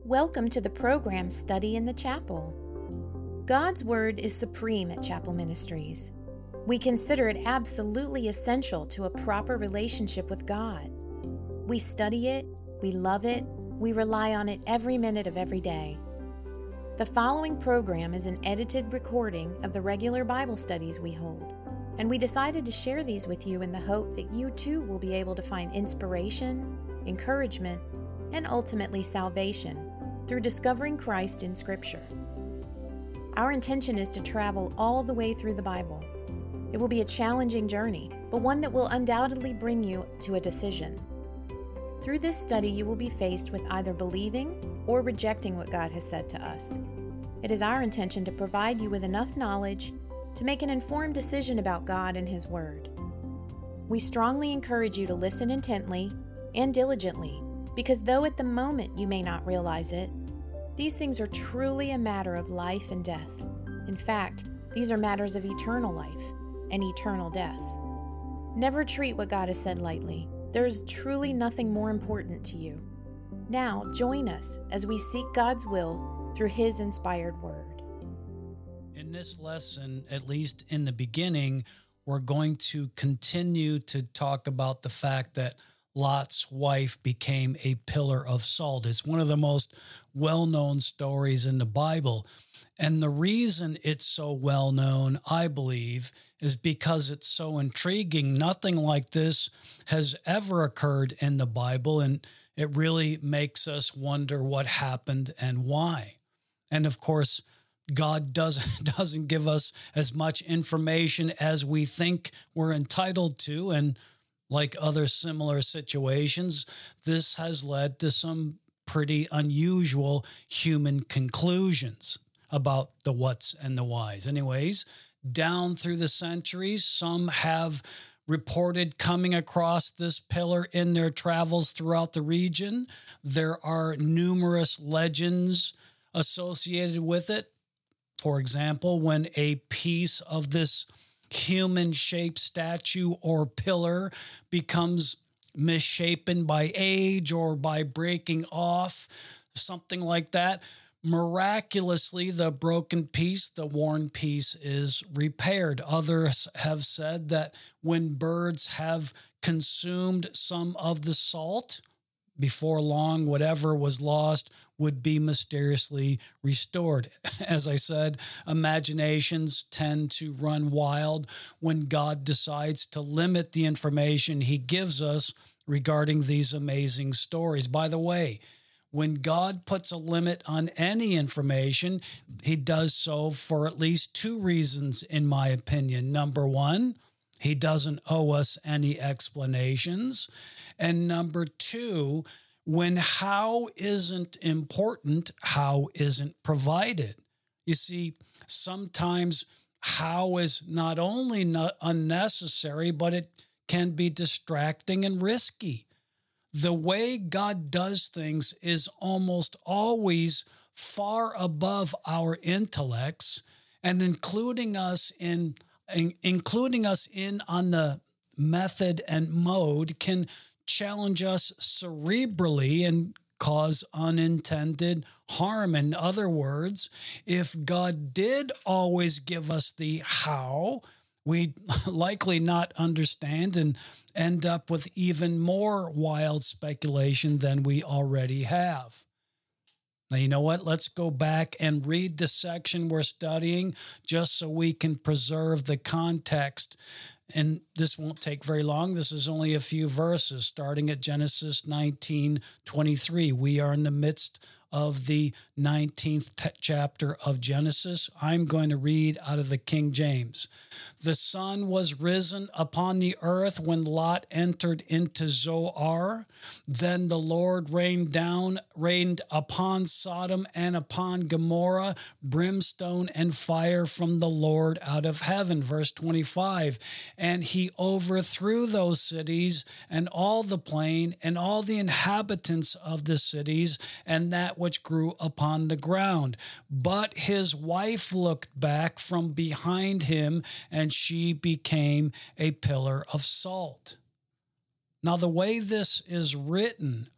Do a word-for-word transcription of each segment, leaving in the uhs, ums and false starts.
Welcome to the program Study in the Chapel. God's Word is supreme at Chapel Ministries. We consider it absolutely essential to a proper relationship with God. We study it, we love it, we rely on it every minute of every day. The following program is an edited recording of the regular Bible studies we hold, and we decided to share these with you in the hope that you too will be able to find inspiration, encouragement, and ultimately salvation through discovering Christ in Scripture. Our intention is to travel all the way through the Bible. It will be a challenging journey, but one that will undoubtedly bring you to a decision. Through this study, you will be faced with either believing or rejecting what God has said to us. It is our intention to provide you with enough knowledge to make an informed decision about God and His Word. We strongly encourage you to listen intently and diligently, because though at the moment you may not realize it, these things are truly a matter of life and death. In fact, these are matters of eternal life and eternal death. Never treat what God has said lightly. There is truly nothing more important to you. Now, join us as we seek God's will through His inspired Word. In this lesson, at least in the beginning, we're going to continue to talk about the fact that Lot's wife became a pillar of salt. It's one of the most well-known stories in the Bible. And the reason it's so well-known, I believe, is because it's so intriguing. Nothing like this has ever occurred in the Bible, and it really makes us wonder what happened and why. And of course, God doesn't, doesn't give us as much information as we think we're entitled to, and like other similar situations, this has led to some pretty unusual human conclusions about the whats and the whys. Anyways, down through the centuries, some have reported coming across this pillar in their travels throughout the region. There are numerous legends associated with it. For example, when a piece of this human-shaped statue or pillar becomes misshapen by age or by breaking off, something like that, miraculously, the broken piece, the worn piece is repaired. Others have said that when birds have consumed some of the salt, before long, whatever was lost would be mysteriously restored. As I said, imaginations tend to run wild when God decides to limit the information He gives us regarding these amazing stories. By the way, when God puts a limit on any information, He does so for at least two reasons, in my opinion. Number one, He doesn't owe us any explanations. And number two, when how isn't important, how isn't provided. You see, sometimes how is not only not unnecessary, but it can be distracting and risky. The way God does things is almost always far above our intellects, and including us in, in including us in on the method and mode can challenge us cerebrally and cause unintended harm. In other words, if God did always give us the how, we'd likely not understand and end up with even more wild speculation than we already have. Now, you know what? Let's go back and read the section we're studying just so we can preserve the context. And this won't take very long. This is only a few verses, starting at Genesis nineteen twenty-three. We are in the midst of the nineteenth t- chapter of Genesis. I'm going to read out of the King James. The sun was risen upon the earth when Lot entered into Zoar. Then the Lord rained down, rained upon Sodom and upon Gomorrah, brimstone and fire from the Lord out of heaven. Verse twenty-five. And he overthrew those cities and all the plain and all the inhabitants of the cities and that which grew upon the ground. But his wife looked back from behind him, and she became a pillar of salt. Now, the way this is written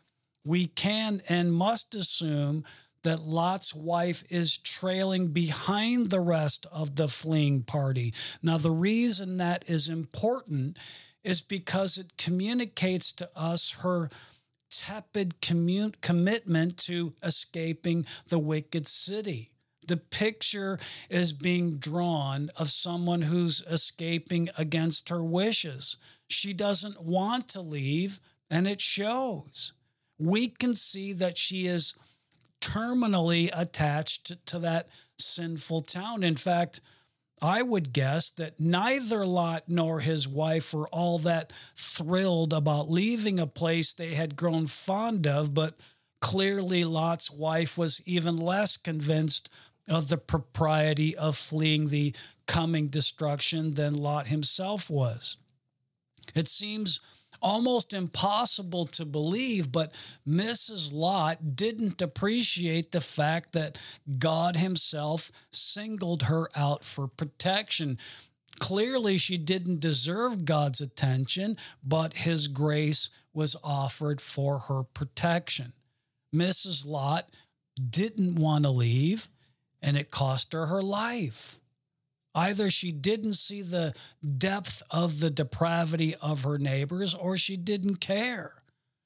we can and must assume that Lot's wife is trailing behind the rest of the fleeing party. Now, the reason that is important is because it communicates to us her tepid commun- commitment to escaping the wicked city. The picture is being drawn of someone who's escaping against her wishes. She doesn't want to leave, and it shows. We can see that she is terminally attached to that sinful town. In fact, I would guess that neither Lot nor his wife were all that thrilled about leaving a place they had grown fond of, but clearly Lot's wife was even less convinced of the propriety of fleeing the coming destruction than Lot himself was. It seems almost impossible to believe, but Missus Lot didn't appreciate the fact that God himself singled her out for protection. Clearly, she didn't deserve God's attention, but his grace was offered for her protection. Missus Lot didn't want to leave, and it cost her her life. Either she didn't see the depth of the depravity of her neighbors, or she didn't care.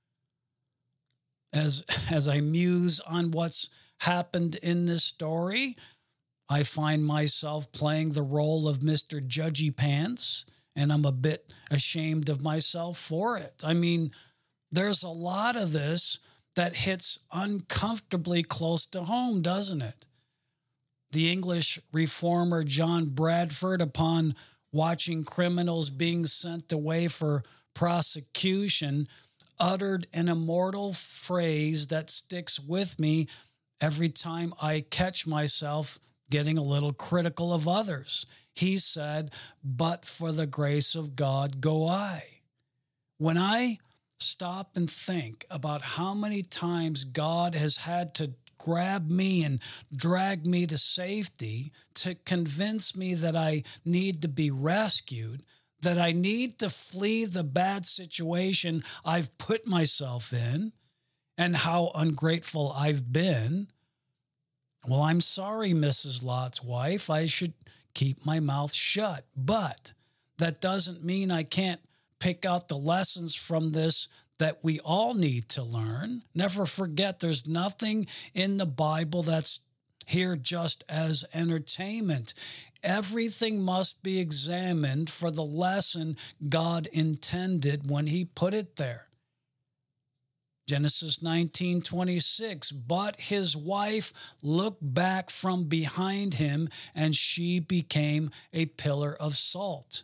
As, as I muse on what's happened in this story, I find myself playing the role of Mister Judgy Pants, and I'm a bit ashamed of myself for it. I mean, there's a lot of this that hits uncomfortably close to home, doesn't it? The English reformer John Bradford, upon watching criminals being sent away for prosecution, uttered an immortal phrase that sticks with me every time I catch myself getting a little critical of others. He said, "But for the grace of God go I." When I stop and think about how many times God has had to grab me and drag me to safety to convince me that I need to be rescued, that I need to flee the bad situation I've put myself in, and how ungrateful I've been, well, I'm sorry, Missus Lot's wife. I should keep my mouth shut. But that doesn't mean I can't pick out the lessons from this that we all need to learn. Never forget, there's nothing in the Bible that's here just as entertainment. Everything must be examined for the lesson God intended when he put it there. Genesis nineteen twenty-six, but his wife looked back from behind him, and she became a pillar of salt.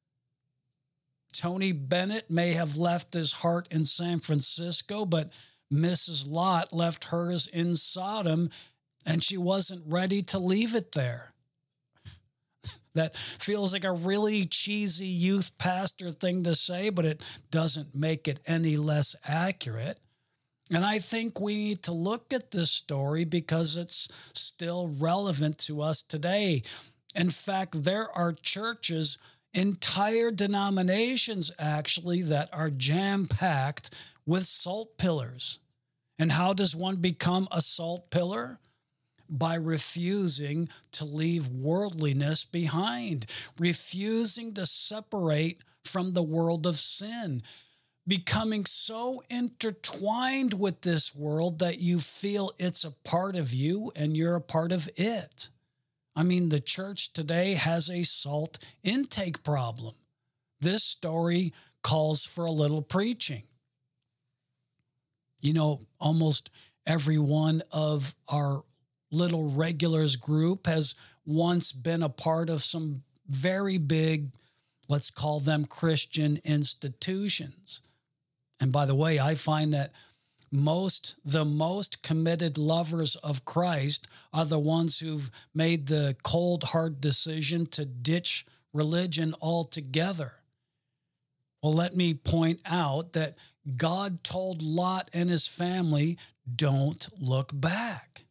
Tony Bennett may have left his heart in San Francisco, but Missus Lot left hers in Sodom, and she wasn't ready to leave it there. That feels like a really cheesy youth pastor thing to say, but it doesn't make it any less accurate. And I think we need to look at this story because it's still relevant to us today. In fact, there are churches, entire denominations actually, that are jam-packed with salt pillars. And how does one become a salt pillar? By refusing to leave worldliness behind, refusing to separate from the world of sin, becoming so intertwined with this world that you feel it's a part of you and you're a part of it. I mean, the church today has a salt intake problem. This story calls for a little preaching. You know, almost every one of our little regulars group has once been a part of some very big, let's call them Christian institutions. And by the way, I find that most, the most committed lovers of Christ are the ones who've made the cold, hard decision to ditch religion altogether. Well, let me point out that God told Lot and his family, don't look back.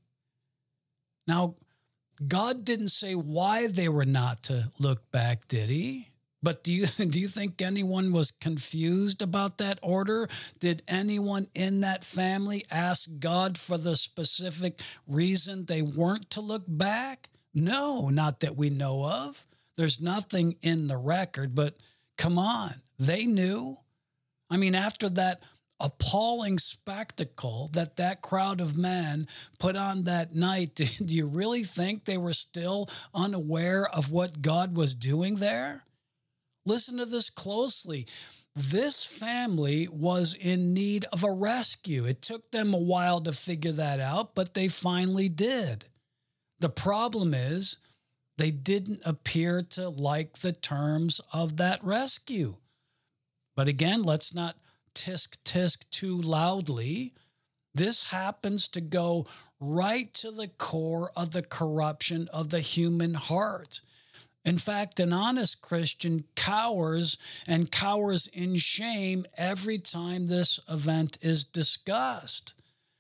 Now, God didn't say why they were not to look back, did he? But do you do you think anyone was confused about that order? Did anyone in that family ask God for the specific reason they weren't to look back? No, not that we know of. There's nothing in the record, but come on, they knew. I mean, after that appalling spectacle that that crowd of men put on that night, do you really think they were still unaware of what God was doing there? Listen to this closely. This family was in need of a rescue. It took them a while to figure that out, but they finally did. The problem is they didn't appear to like the terms of that rescue. But again, let's not tisk tisk too loudly. This happens to go right to the core of the corruption of the human heart. In fact, an honest Christian cowers and cowers in shame every time this event is discussed.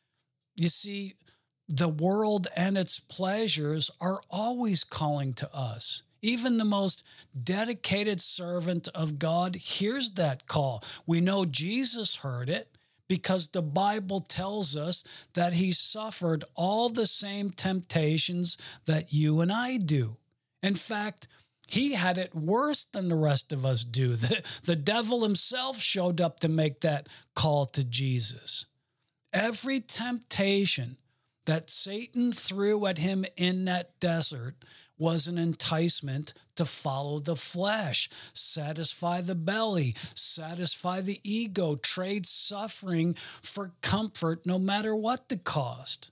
You see, the world and its pleasures are always calling to us. Even the most dedicated servant of God hears that call. We know Jesus heard it because the Bible tells us that he suffered all the same temptations that you and I do. In fact, he had it worse than the rest of us do. The, the devil himself showed up to make that call to Jesus. Every temptation that Satan threw at him in that desert was an enticement to follow the flesh, satisfy the belly, satisfy the ego, trade suffering for comfort no matter what the cost.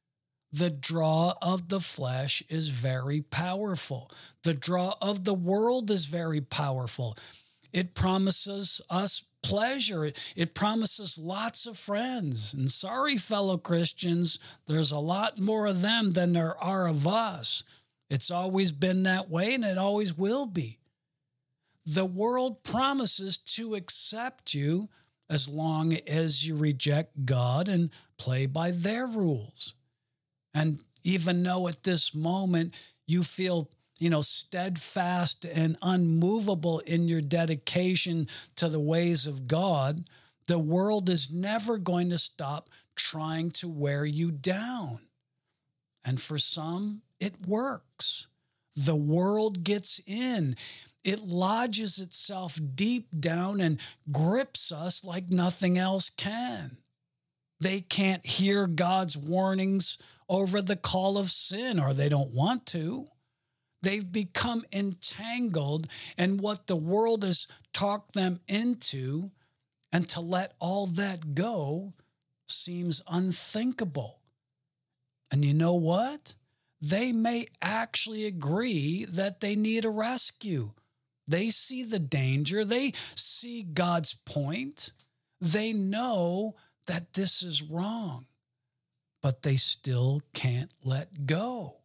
The draw of the flesh is very powerful. The draw of the world is very powerful. It promises us pleasure. It, it promises lots of friends. And sorry, fellow Christians, there's a lot more of them than there are of us. It's always been that way, and it always will be. The world promises to accept you as long as you reject God and play by their rules. And even though at this moment you feel, you know, steadfast and unmovable in your dedication to the ways of God, the world is never going to stop trying to wear you down. And for some, it works. The world gets in. It lodges itself deep down and grips us like nothing else can. They can't hear God's warnings over the call of sin, or they don't want to. They've become entangled in what the world has talked them into, and to let all that go seems unthinkable. And you know what? They may actually agree that they need a rescue. They see the danger. They see God's point. They know that this is wrong, but they still can't let go.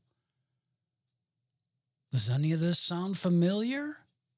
Does any of this sound familiar?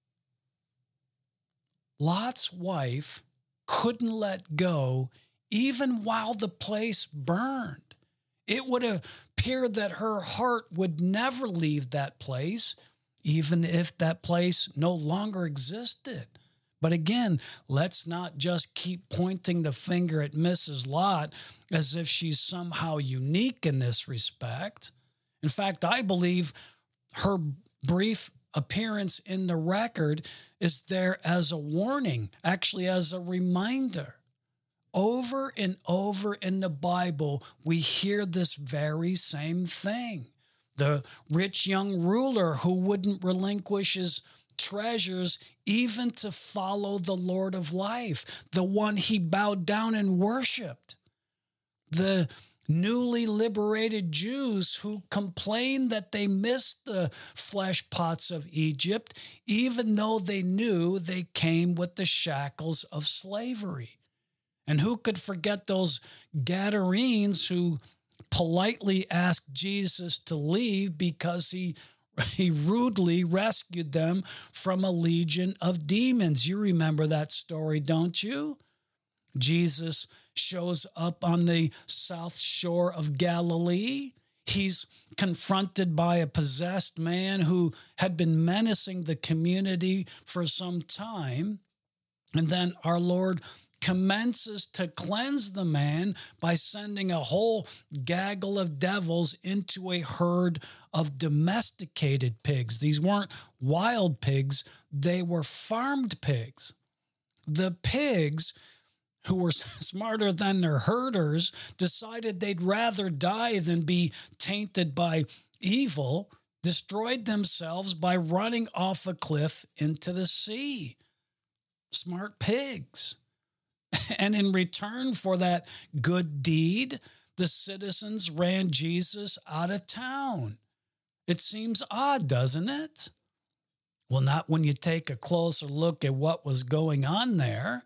Lot's wife couldn't let go even while the place burned. It would appear that her heart would never leave that place, even if that place no longer existed. But again, let's not just keep pointing the finger at Missus Lot as if she's somehow unique in this respect. In fact, I believe her brief appearance in the record is there as a warning, actually as a reminder. Over and over in the Bible, we hear this very same thing. The rich young ruler who wouldn't relinquish his treasures even to follow the Lord of life, the one he bowed down and worshiped. The newly liberated Jews who complained that they missed the flesh pots of Egypt, even though they knew they came with the shackles of slavery. And who could forget those Gadarenes who politely asked Jesus to leave because he, he rudely rescued them from a legion of demons? You remember that story, don't you? Jesus shows up on the south shore of Galilee. he's confronted by a possessed man who had been menacing the community for some time. And then our Lord commences to cleanse the man by sending a whole gaggle of devils into a herd of domesticated pigs. These weren't wild pigs, they were farmed pigs. The pigs, who were smarter than their herders, decided they'd rather die than be tainted by evil, destroyed themselves by running off a cliff into the sea. Smart pigs. And in return for that good deed, the citizens ran Jesus out of town. It seems odd, doesn't it? Well, not when you take a closer look at what was going on there.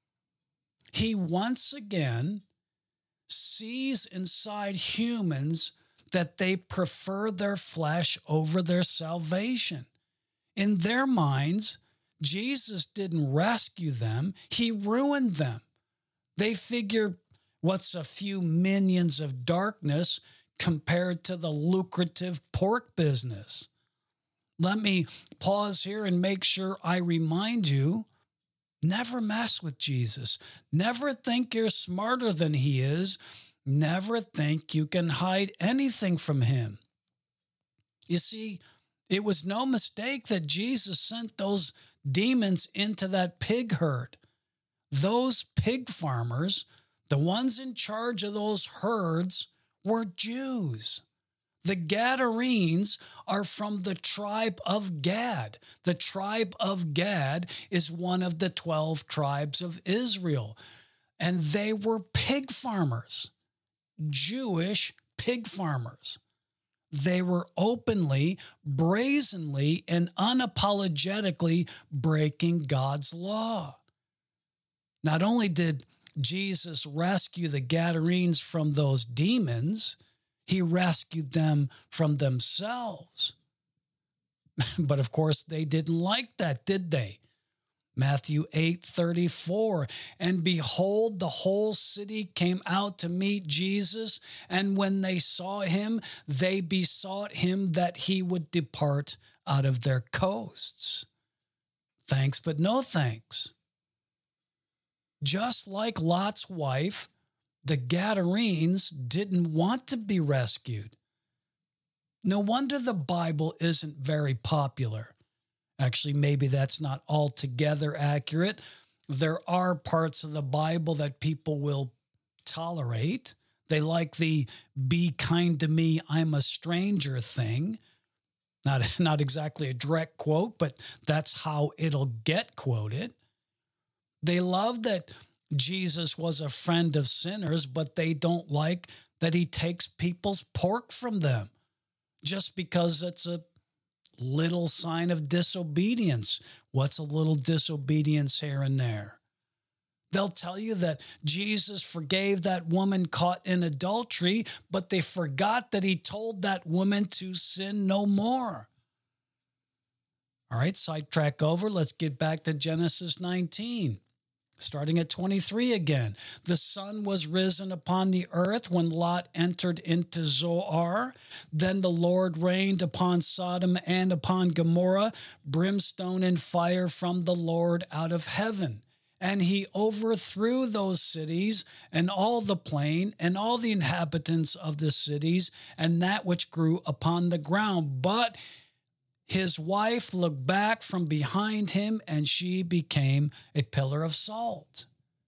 He once again sees inside humans that they prefer their flesh over their salvation. In their minds, Jesus didn't rescue them, he ruined them. They figure, what's a few minions of darkness compared to the lucrative pork business? Let me pause here and make sure I remind you, never mess with Jesus. Never think you're smarter than he is. Never think you can hide anything from him. You see, it was no mistake that Jesus sent those demons into that pig herd. Those pig farmers, the ones in charge of those herds, were Jews. The Gadarenes are from the tribe of Gad. The tribe of Gad is one of the twelve tribes of Israel. And they were pig farmers, Jewish pig farmers. They were openly, brazenly, and unapologetically breaking God's law. Not only did Jesus rescue the Gadarenes from those demons, he rescued them from themselves. But of course, they didn't like that, did they? Matthew eight thirty-four, and behold, the whole city came out to meet Jesus, and when they saw him, they besought him that he would depart out of their coasts. Thanks, but no thanks. Just like Lot's wife, the Gadarenes didn't want to be rescued. No wonder the Bible isn't very popular. Actually, maybe that's not altogether accurate. There are parts of the Bible that people will tolerate. They like the "be kind to me, I'm a stranger" thing. Not, not exactly a direct quote, but that's how it'll get quoted. They love that Jesus was a friend of sinners, but they don't like that he takes people's pork from them just because it's a little sign of disobedience. What's a little disobedience here and there? They'll tell you that Jesus forgave that woman caught in adultery, but they forgot that he told that woman to sin no more. All right, sidetrack over. Let's get back to Genesis nineteen. Starting at twenty-three again. The sun was risen upon the earth when Lot entered into Zoar. Then the Lord rained upon Sodom and upon Gomorrah brimstone and fire from the Lord out of heaven. And he overthrew those cities and all the plain and all the inhabitants of the cities and that which grew upon the ground. But his wife looked back from behind him, and she became a pillar of salt.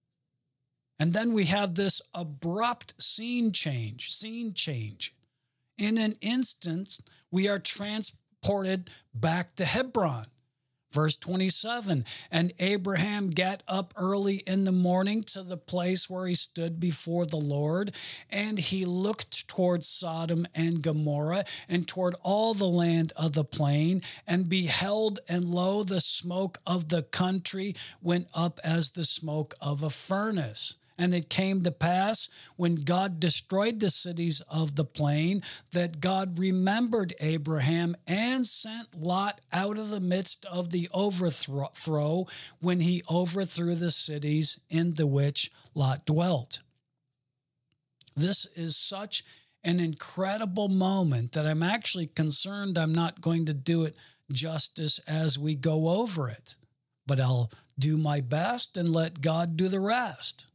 And then we have this abrupt scene change, scene change. In an instant, we are transported back to Hebron. Verse twenty-seven, and Abraham got up early in the morning to the place where he stood before the Lord, and he looked toward Sodom and Gomorrah and toward all the land of the plain, and beheld, and lo, the smoke of the country went up as the smoke of a furnace. And it came to pass, when God destroyed the cities of the plain, that God remembered Abraham and sent Lot out of the midst of the overthrow when he overthrew the cities in the which Lot dwelt. This is such an incredible moment that I'm actually concerned I'm not going to do it justice as we go over it. But I'll do my best and let God do the rest.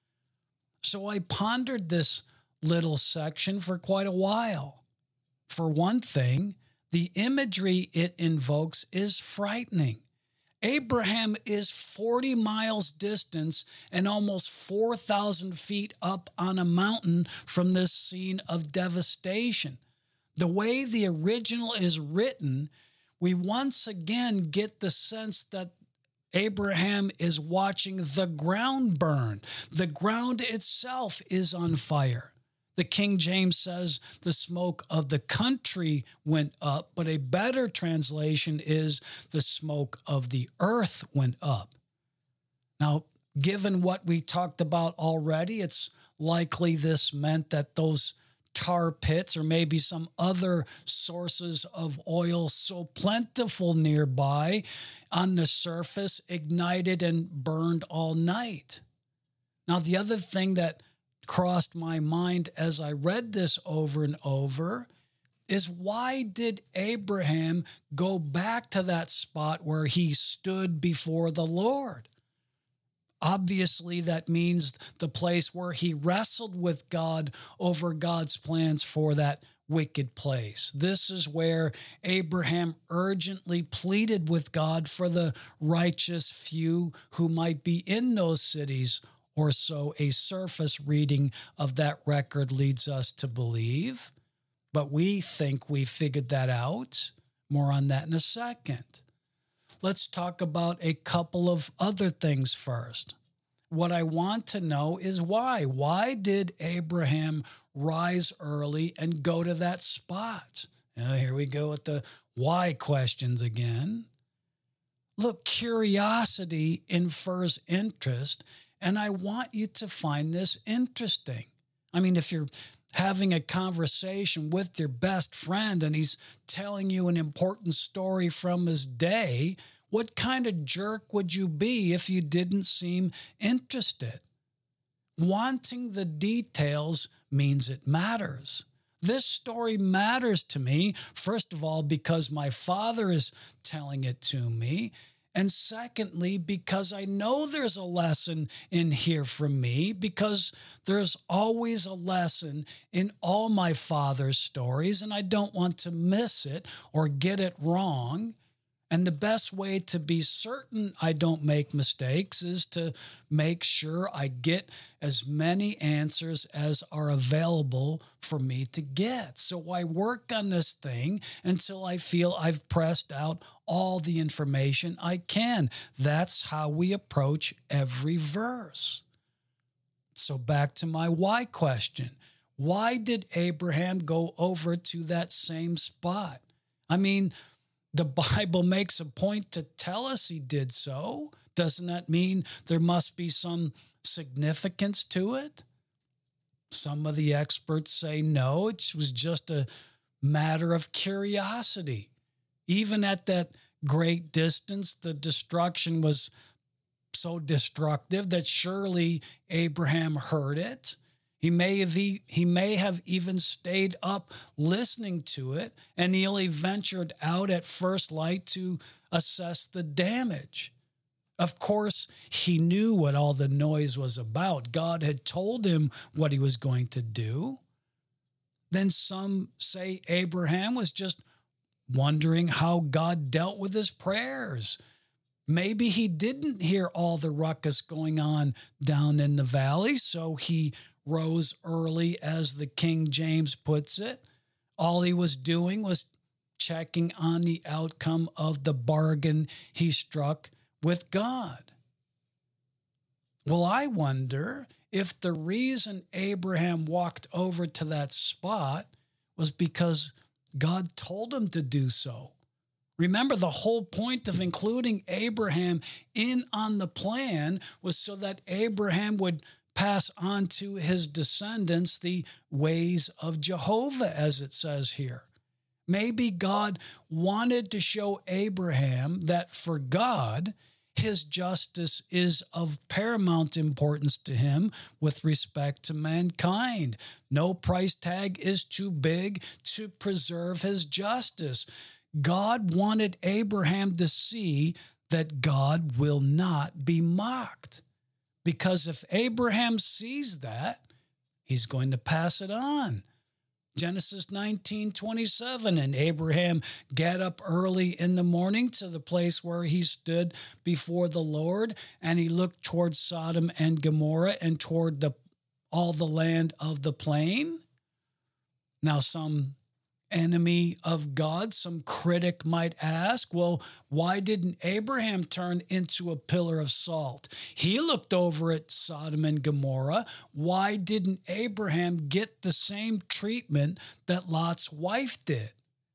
So I pondered this little section for quite a while. For one thing, the imagery it invokes is frightening. Abraham is forty miles distance and almost four thousand feet up on a mountain from this scene of devastation. The way the original is written, we once again get the sense that Abraham is watching the ground burn. The ground itself is on fire. The King James says the smoke of the country went up, but a better translation is the smoke of the earth went up. Now, given what we talked about already, it's likely this meant that those tar pits or maybe some other sources of oil so plentiful nearby on the surface ignited and burned all night. Now, the other thing that crossed my mind as I read this over and over is, why did Abraham go back to that spot where he stood before the Lord? Obviously, that means the place where he wrestled with God over God's plans for that wicked place. This is where Abraham urgently pleaded with God for the righteous few who might be in those cities, or so a surface reading of that record leads us to believe. But we think we figured that out. More on that in a second. Let's talk about a couple of other things first. What I want to know is why. Why did Abraham rise early and go to that spot? Now, here we go with the why questions again. Look, curiosity infers interest, and I want you to find this interesting. I mean, if you're having a conversation with your best friend and he's telling you an important story from his day, what kind of jerk would you be if you didn't seem interested? Wanting the details means it matters. This story matters to me, first of all, because my father is telling it to me, and secondly, because I know there's a lesson in here from me, because there's always a lesson in all my father's stories, and I don't want to miss it or get it wrong. And the best way to be certain I don't make mistakes is to make sure I get as many answers as are available for me to get. So I work on this thing until I feel I've pressed out all the information I can. That's how we approach every verse. So back to my why question. Why did Abraham go over to that same spot? I mean, the Bible makes a point to tell us he did so. Doesn't that mean there must be some significance to it? Some of the experts say no, it was just a matter of curiosity. Even at that great distance, the destruction was so destructive that surely Abraham heard it. He may have he, he may have even stayed up listening to it, and he only ventured out at first light to assess the damage. Of course, he knew what all the noise was about. God had told him what he was going to do. Then some say Abraham was just wondering how God dealt with his prayers. Maybe he didn't hear all the ruckus going on down in the valley, so he rose early, as the King James puts it. All he was doing was checking on the outcome of the bargain he struck with God. Well, I wonder if the reason Abraham walked over to that spot was because God told him to do so. Remember, the whole point of including Abraham in on the plan was so that Abraham would pass on to his descendants the ways of Jehovah, as it says here. Maybe God wanted to show Abraham that for God, His justice is of paramount importance to him with respect to mankind. No price tag is too big to preserve his justice. God wanted Abraham to see that God will not be mocked. Because if Abraham sees that, he's going to pass it on. Genesis nineteen twenty-seven, and Abraham got up early in the morning to the place where he stood before the Lord, and he looked toward Sodom and Gomorrah and toward the all the land of the plain. Now, some enemy of God, some critic might ask, well, why didn't Abraham turn into a pillar of salt? He looked over at Sodom and Gomorrah. Why didn't Abraham get the same treatment that Lot's wife did?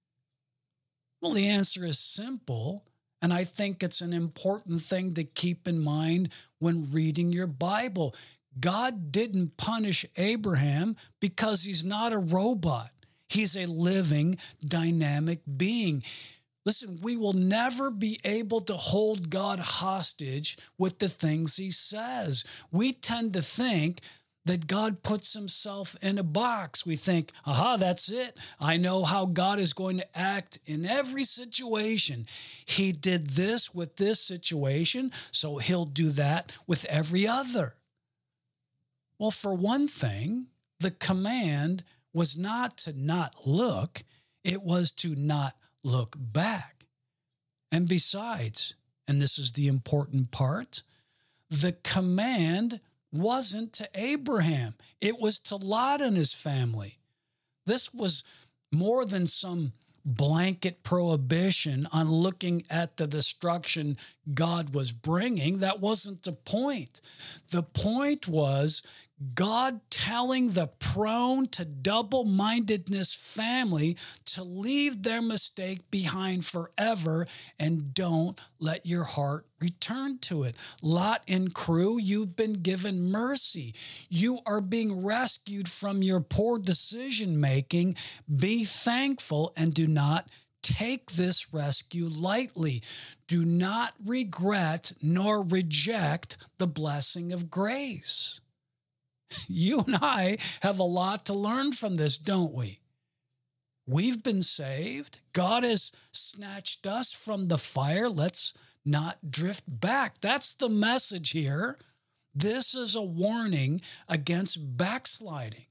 Well, the answer is simple, and I think it's an important thing to keep in mind when reading your Bible. God didn't punish Abraham because he's not a robot. He's a living, dynamic being. Listen, we will never be able to hold God hostage with the things he says. We tend to think that God puts himself in a box. We think, aha, that's it. I know how God is going to act in every situation. He did this with this situation, so he'll do that with every other. Well, for one thing, the command was not to not look, it was to not look back. And besides, and this is the important part, the command wasn't to Abraham, it was to Lot and his family. This was more than some blanket prohibition on looking at the destruction God was bringing. That wasn't the point. The point was God telling the prone to double-mindedness family to leave their mistake behind forever and don't let your heart return to it. Lot and crew, you've been given mercy. You are being rescued from your poor decision-making. Be thankful and do not take this rescue lightly. Do not regret nor reject the blessing of grace. You and I have a lot to learn from this, don't we? We've been saved. God has snatched us from the fire. Let's not drift back. That's the message here. This is a warning against backsliding.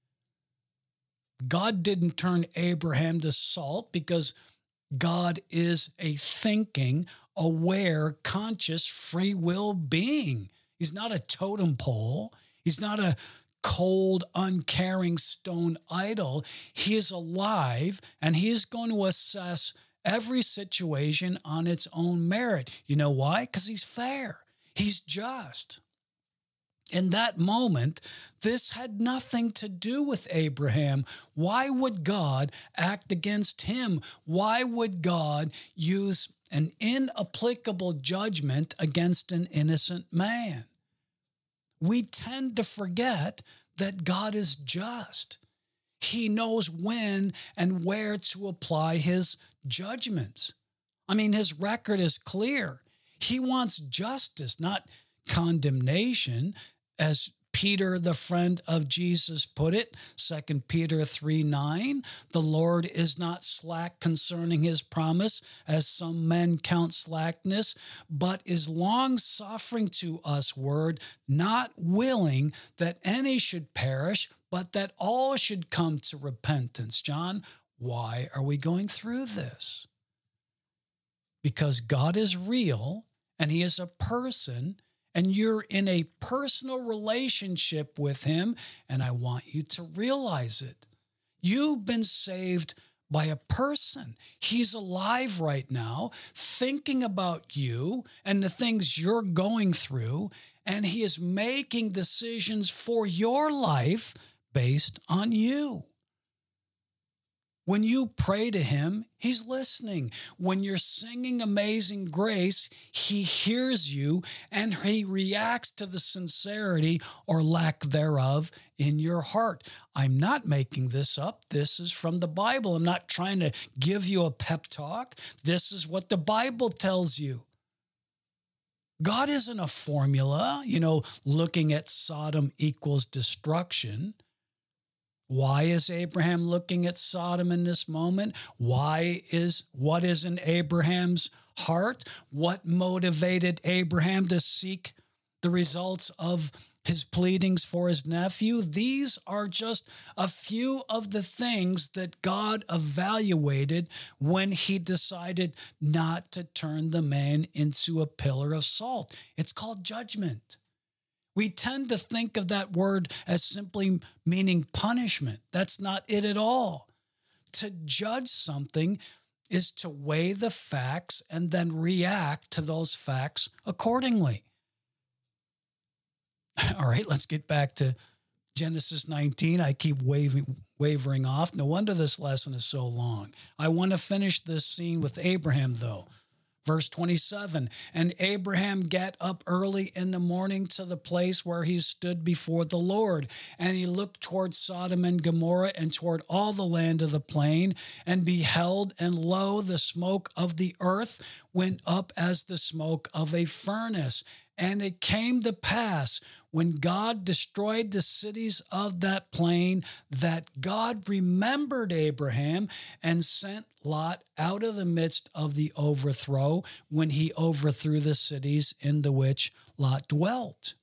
God didn't turn Abraham to salt because God is a thinking, aware, conscious, free will being. He's not a totem pole. He's not a cold, uncaring stone idol. He is alive, and he is going to assess every situation on its own merit. You know why? Because he's fair. He's just. In that moment, this had nothing to do with Abraham. Why would God act against him? Why would God use an inapplicable judgment against an innocent man? We tend to forget that God is just. He knows when and where to apply his judgments. I mean, his record is clear. He wants justice, not condemnation, as Peter, the friend of Jesus, put it, Second Peter three nine, the Lord is not slack concerning his promise, as some men count slackness, but is long-suffering to us, word, not willing that any should perish, but that all should come to repentance. John, why are we going through this? Because God is real, and he is a person, and you're in a personal relationship with him, and I want you to realize it. You've been saved by a person. He's alive right now, thinking about you and the things you're going through, and he is making decisions for your life based on you. When you pray to him, he's listening. When you're singing Amazing Grace, he hears you and he reacts to the sincerity or lack thereof in your heart. I'm not making this up. This is from the Bible. I'm not trying to give you a pep talk. This is what the Bible tells you. God isn't a formula, you know, looking at Sodom equals destruction. Why is Abraham looking at Sodom in this moment? Why is, what is in Abraham's heart? What motivated Abraham to seek the results of his pleadings for his nephew? These are just a few of the things that God evaluated when he decided not to turn the man into a pillar of salt. It's called judgment. We tend to think of that word as simply meaning punishment. That's not it at all. To judge something is to weigh the facts and then react to those facts accordingly. All right, let's get back to Genesis nineteen. I keep waving, wavering off. No wonder this lesson is so long. I want to finish this scene with Abraham, though. Verse twenty-seven, and Abraham got up early in the morning to the place where he stood before the Lord. And he looked toward Sodom and Gomorrah and toward all the land of the plain, and beheld, and lo, the smoke of the earth went up as the smoke of a furnace. And it came to pass, when God destroyed the cities of that plain, that God remembered Abraham and sent Lot out of the midst of the overthrow when he overthrew the cities in the which Lot dwelt.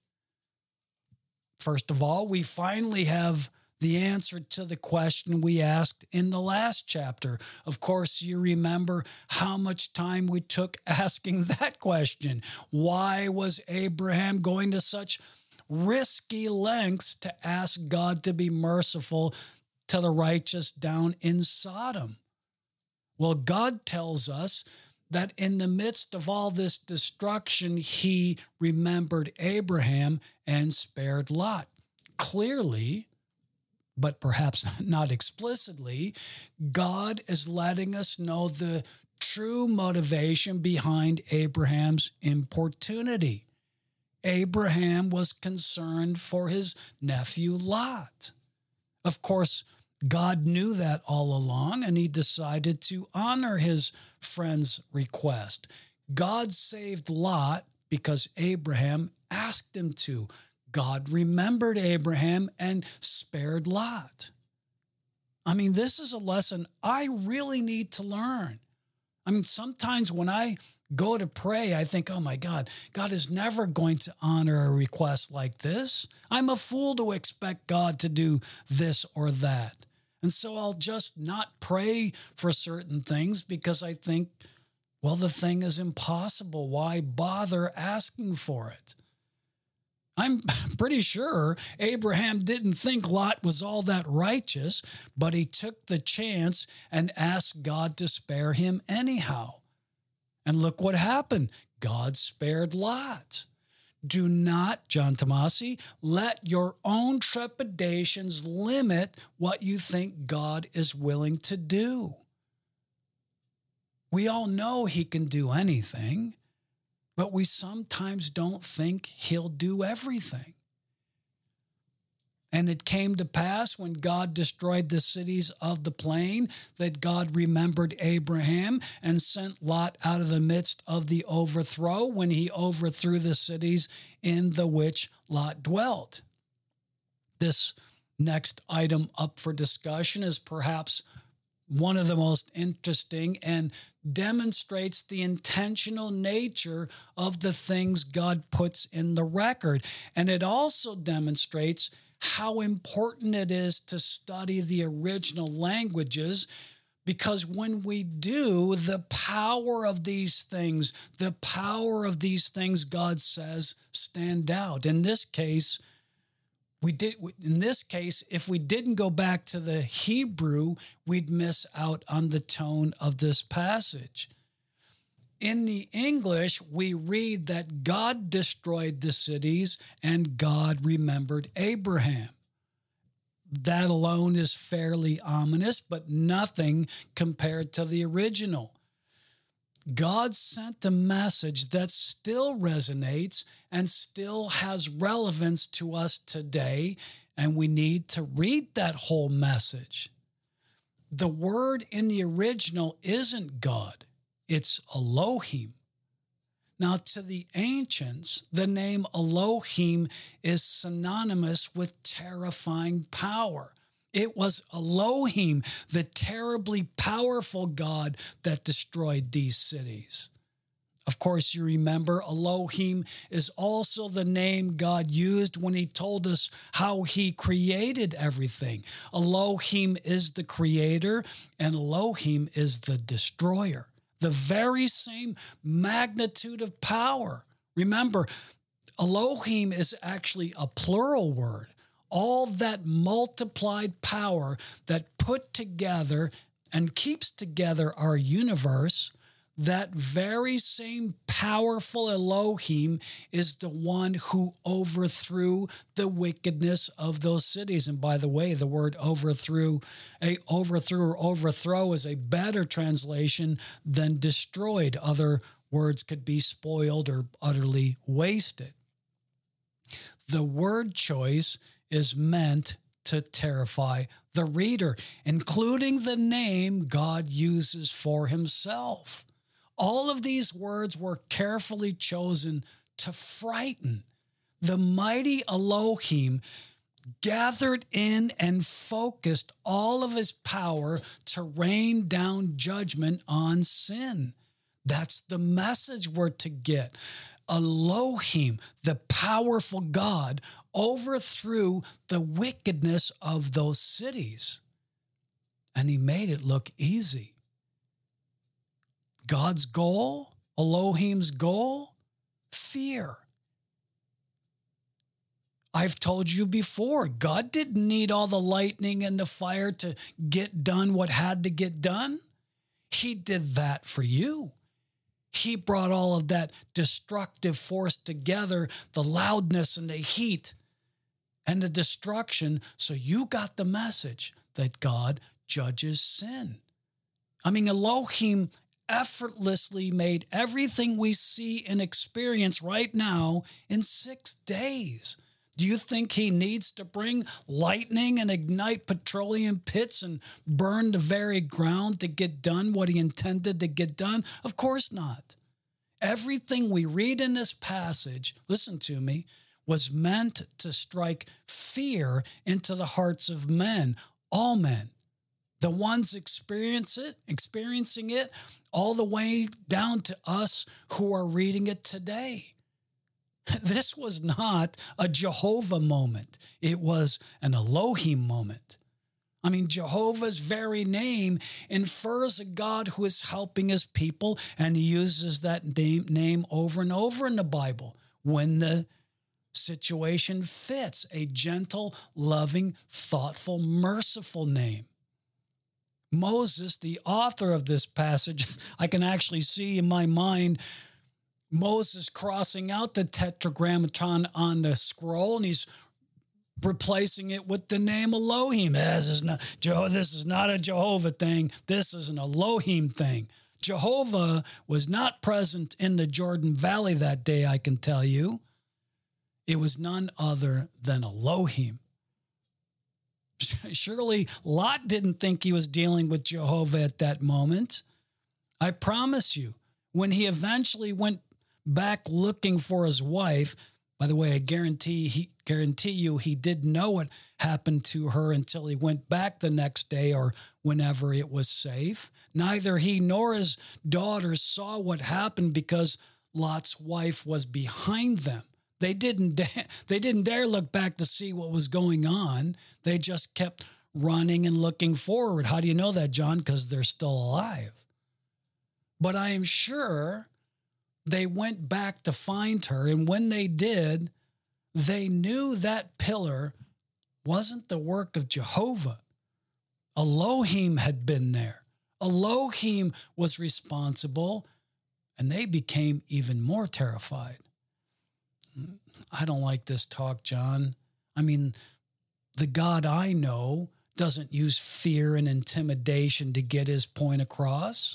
First of all, we finally have the answer to the question we asked in the last chapter. Of course, you remember how much time we took asking that question. Why was Abraham going to such risky lengths to ask God to be merciful to the righteous down in Sodom? Well, God tells us that in the midst of all this destruction, he remembered Abraham and spared Lot. Clearly, but perhaps not explicitly, God is letting us know the true motivation behind Abraham's importunity. Abraham was concerned for his nephew Lot. Of course, God knew that all along, and he decided to honor his friend's request. God saved Lot because Abraham asked him to. God remembered Abraham and spared Lot. I mean, this is a lesson I really need to learn. I mean, sometimes when I go to pray, I think, oh my God, God is never going to honor a request like this. I'm a fool to expect God to do this or that. And so I'll just not pray for certain things because I think, well, the thing is impossible. Why bother asking for it? I'm pretty sure Abraham didn't think Lot was all that righteous, but he took the chance and asked God to spare him anyhow. And look what happened. God spared Lot. Do not, John Tomasi, let your own trepidations limit what you think God is willing to do. We all know he can do anything, but we sometimes don't think he'll do everything. And it came to pass when God destroyed the cities of the plain that God remembered Abraham and sent Lot out of the midst of the overthrow when he overthrew the cities in the which Lot dwelt. This next item up for discussion is perhaps one of the most interesting and demonstrates the intentional nature of the things God puts in the record. And it also demonstrates how important it is to study the original languages, because when we do, the power of these things, the power of these things God says stand out. In this case, we did. In this case, if we didn't go back to the Hebrew, we'd miss out on the tone of this passage. In the English, we read that God destroyed the cities and God remembered Abraham. That alone is fairly ominous, but nothing compared to the original. God sent a message that still resonates and still has relevance to us today, and we need to read that whole message. The word in the original isn't God. It's Elohim. Now, to the ancients, the name Elohim is synonymous with terrifying power. It was Elohim, the terribly powerful God that destroyed these cities. Of course, you remember Elohim is also the name God used when he told us how he created everything. Elohim is the creator and Elohim is the destroyer. The very same magnitude of power. Remember, Elohim is actually a plural word. All that multiplied power that put together and keeps together our universe, that very same powerful Elohim is the one who overthrew the wickedness of those cities. And by the way, the word overthrew, a overthrew or overthrow is a better translation than destroyed. Other words could be spoiled or utterly wasted. The word choice is meant to terrify the reader, including the name God uses for himself. All of these words were carefully chosen to frighten. The mighty Elohim gathered in and focused all of his power to rain down judgment on sin. That's the message we're to get. Elohim, the powerful God, overthrew the wickedness of those cities. And he made it look easy. God's goal, Elohim's goal, fear. I've told you before, God didn't need all the lightning and the fire to get done what had to get done. He did that for you. He brought all of that destructive force together, the loudness and the heat and the destruction, so you got the message that God judges sin. I mean, Elohim effortlessly made everything we see and experience right now in six days. Do you think he needs to bring lightning and ignite petroleum pits and burn the very ground to get done what he intended to get done? Of course not. Everything we read in this passage, listen to me, was meant to strike fear into the hearts of men, all men. The ones experience it, experiencing it, all the way down to us who are reading it today. This was not a Jehovah moment. It was an Elohim moment. I mean, Jehovah's very name infers a God who is helping his people, and he uses that name, name over and over in the Bible when the situation fits. A gentle, loving, thoughtful, merciful name. Moses, the author of this passage, I can actually see in my mind Moses crossing out the tetragrammaton on the scroll, and he's replacing it with the name Elohim. This is not, this is not a Jehovah thing. This is an Elohim thing. Jehovah was not present in the Jordan Valley that day, I can tell you. It was none other than Elohim. Surely Lot didn't think he was dealing with Jehovah at that moment. I promise you, when he eventually went back looking for his wife, by the way, I guarantee he guarantee you he didn't know what happened to her until he went back the next day or whenever it was safe. Neither he nor his daughters saw what happened because Lot's wife was behind them. They didn't da- they didn't dare look back to see what was going on. They just kept running and looking forward. How do you know that, John? Because they're still alive. But I am sure they went back to find her, and when they did, they knew that pillar wasn't the work of Jehovah. Elohim had been there. Elohim was responsible, and they became even more terrified. I don't like this talk, John. I mean, the God I know doesn't use fear and intimidation to get his point across.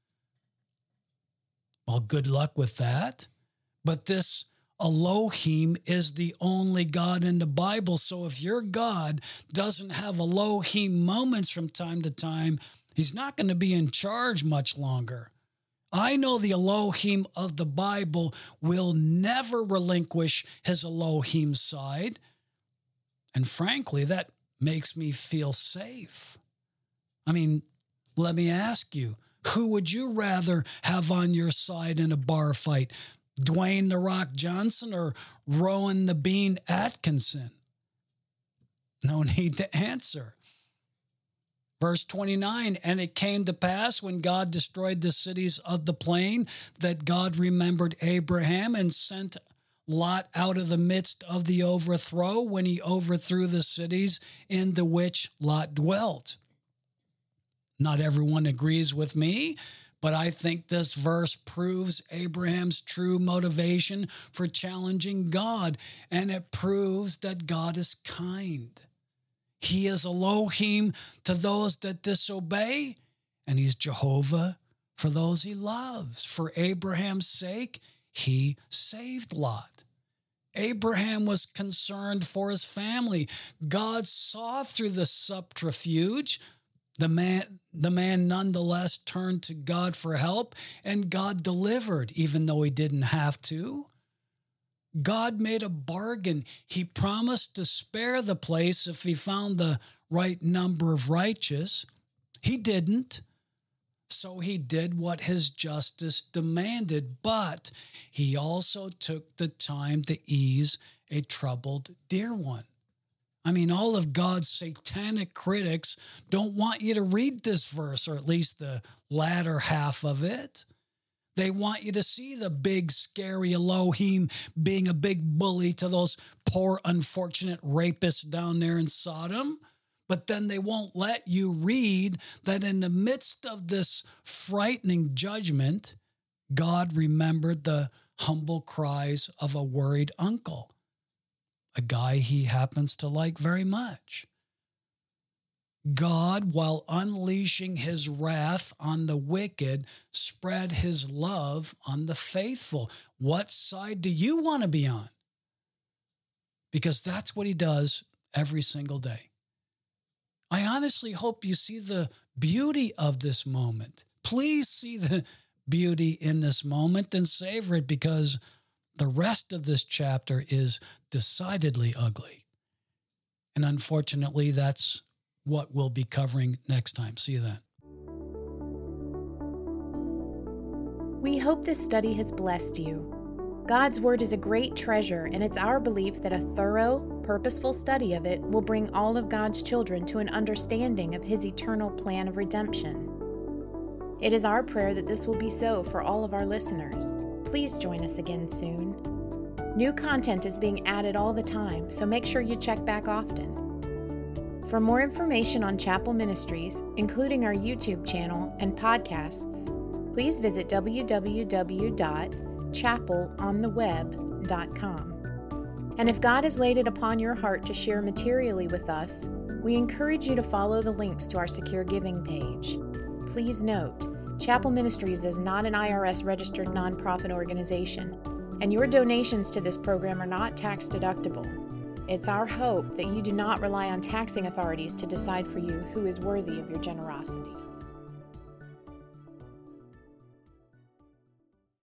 Well, good luck with that. But this Elohim is the only God in the Bible. So if your God doesn't have Elohim moments from time to time, he's not going to be in charge much longer. I know the Elohim of the Bible will never relinquish his Elohim side. And frankly, that makes me feel safe. I mean, let me ask you, who would you rather have on your side in a bar fight? Dwayne "The Rock" Johnson or Rowan "The Bean" Atkinson? No need to answer. Verse twenty-nine, and it came to pass when God destroyed the cities of the plain that God remembered Abraham and sent Lot out of the midst of the overthrow when he overthrew the cities in the which Lot dwelt. Not everyone agrees with me, but I think this verse proves Abraham's true motivation for challenging God, and it proves that God is kind. He is Elohim to those that disobey, and he's Jehovah for those he loves. For Abraham's sake, he saved Lot. Abraham was concerned for his family. God saw through the subterfuge. The man, the man nonetheless turned to God for help, and God delivered, even though he didn't have to. God made a bargain. He promised to spare the place if he found the right number of righteous. He didn't. So he did what his justice demanded, but he also took the time to ease a troubled dear one. I mean, all of God's satanic critics don't want you to read this verse, or at least the latter half of it. They want you to see the big, scary Elohim being a big bully to those poor, unfortunate rapists down there in Sodom. But then they won't let you read that in the midst of this frightening judgment, God remembered the humble cries of a worried uncle, a guy he happens to like very much. God, while unleashing his wrath on the wicked, spread his love on the faithful. What side do you want to be on? Because that's what he does every single day. I honestly hope you see the beauty of this moment. Please see the beauty in this moment and savor it, because the rest of this chapter is decidedly ugly. And unfortunately, that's what we'll be covering next time. See you then. We hope this study has blessed you. God's Word is a great treasure, and it's our belief that a thorough, purposeful study of it will bring all of God's children to an understanding of His eternal plan of redemption. It is our prayer that this will be so for all of our listeners. Please join us again soon. New content is being added all the time, so make sure you check back often. For more information on Chapel Ministries, including our YouTube channel and podcasts, please visit w w w dot chapel on the web dot com. And if God has laid it upon your heart to share materially with us, we encourage you to follow the links to our secure giving page. Please note, Chapel Ministries is not an I R S-registered nonprofit organization, and your donations to this program are not tax deductible. It's our hope that you do not rely on taxing authorities to decide for you who is worthy of your generosity.